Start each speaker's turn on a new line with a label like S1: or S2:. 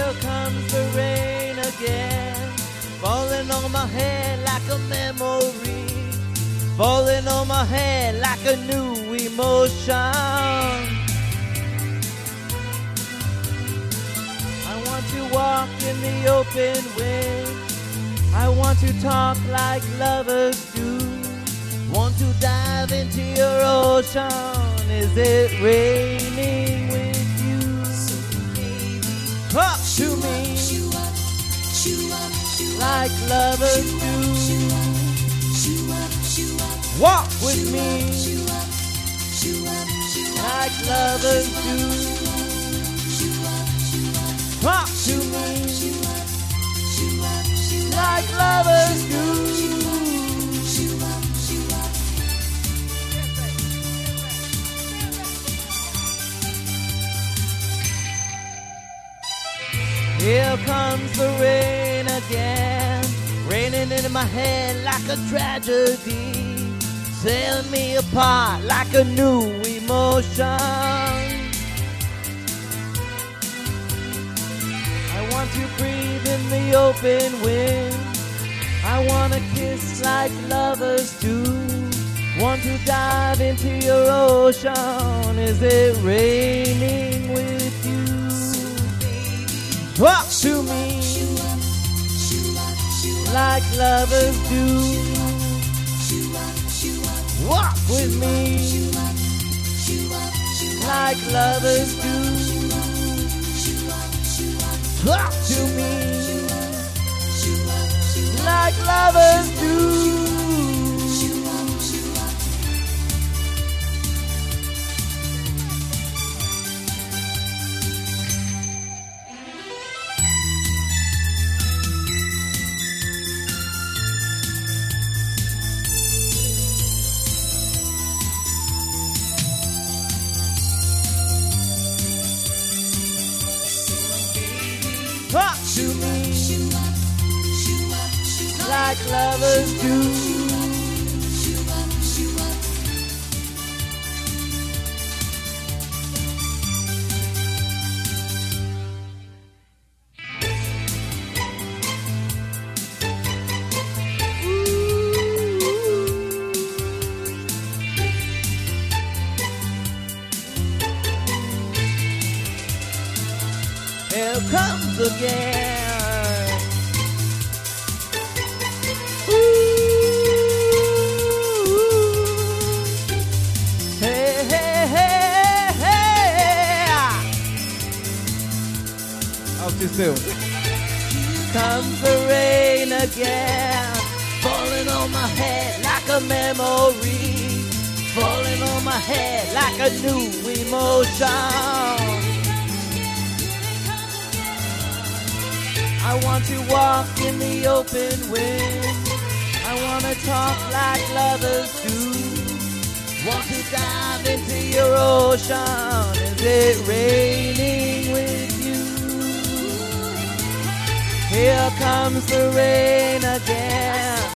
S1: Here comes the rain again, falling on my head like a memory, falling on my head like a new emotion. I want to walk in the open wind, I want to talk like lovers do, want to dive into your ocean. Is it raining with you? Talk to me like lovers do. Walk with me like lovers do. Talk to me like lovers do. Here comes the rain again, raining into my head like a tragedy, tearing me apart like a new emotion. I want to breathe in the open wind, I want to kiss like lovers do, want to dive into your ocean. Is it raining with you? Talk to me like lovers do. Walk with me like lovers do. Talk to me like lovers do. Talk to me like lovers do. Here comes again. Ooh. Hey, hey, hey, hey. Oh, too soon. Comes the rain again, falling on my head like a memory, falling on my head like a new emotion. I want to walk in the open wind, I want to talk like lovers do, want to dive into your ocean. Is it raining with you? Here comes the rain again,